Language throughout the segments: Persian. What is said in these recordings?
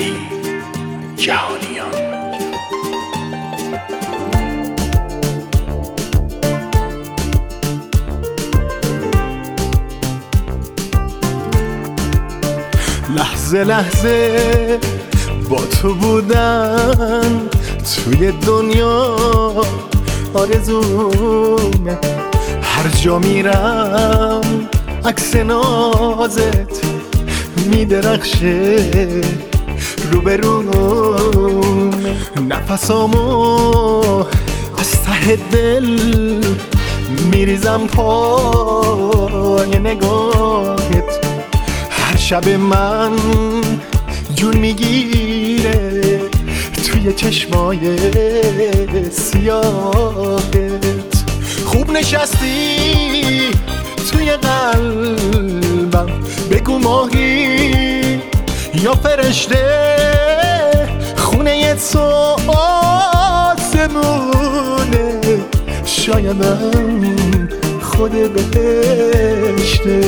علی جهانیان. لحظه لحظه با تو بودن توی دنیا آرزومه، هر جا میرم عکس نازت میدرخشه روبرومه، نفسامو از ته دل میریزم پای نگاهت، هر شب من جون میگیره توی چشمای سیاهت. خوب نشستی توی قلبم، بگو ماهی یا فرشته، خونه تو آسمونه، شایدم خود بهشته.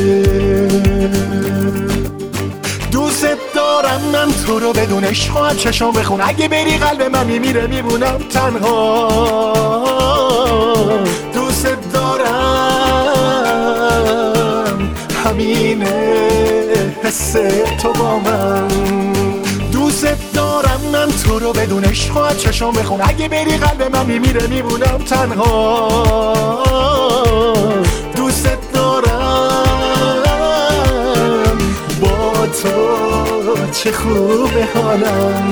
دوست دارم من تو رو بدون عشق چشم بخون، اگه بری قلب من میمیره میمونم تنها. دوست دارم همینه حس تو با من، دوست دارم من تو رو بدون عشق چشم بخون، اگه بری قلب من میمیره میمونم تنها. دوست دارم با تو چه خوبه حالم.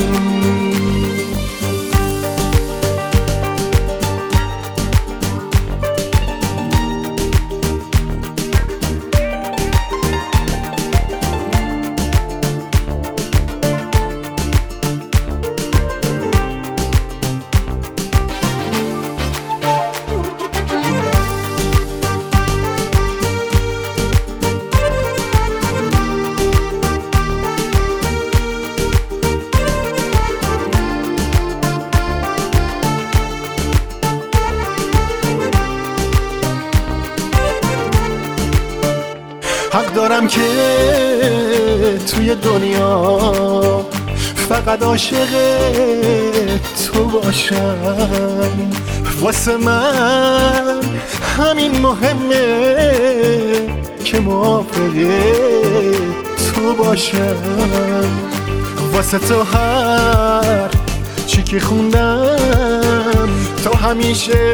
حق دارم که توی دنیا فقط عاشق تو باشم، واسه من همین مهمه که موافق تو باشم، واسه تو هر چی که خوندم تو همیشه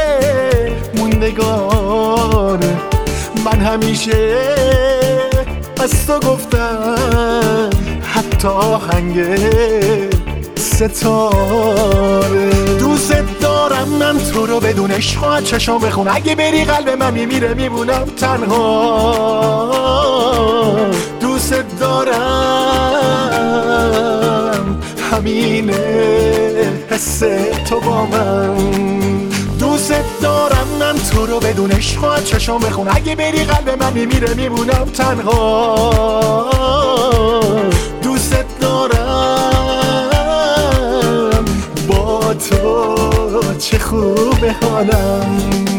موندگار، من همیشه از تو گفتم حتی آهنگ ستاره. دوست دارم من تو رو بدون عشق چشم بخون، اگه بری قلب من میمیره میمونم تنها. دوست دارم همینه حس تو با من، دوست دارم من تو رو بدون عشق چشم بخون، اگه بری قلب من میمیره میمونم تنها. دوست دارم با تو چه خوبه حالم.